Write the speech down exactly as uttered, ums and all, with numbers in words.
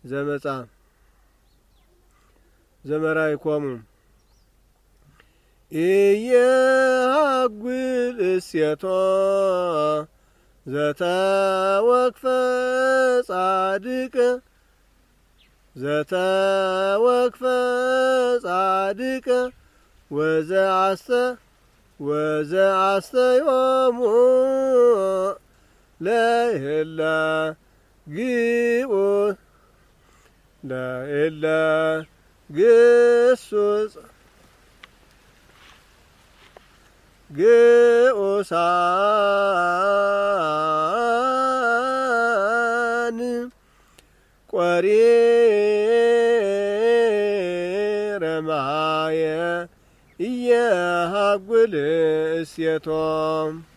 ዘመጻ ዘመራይኮሙ ኢየሃጉል እሴቶ ዘተወክፈ ጻድቅ ዘተወክፈ ጻድቅ ወዘአስተ ወዘአስተዮሙ ለእለ ግዑዝ ለእለ ግሱጽ ግዑሳን ቆሪረ ማየ ኢየሃጉል እሴቶም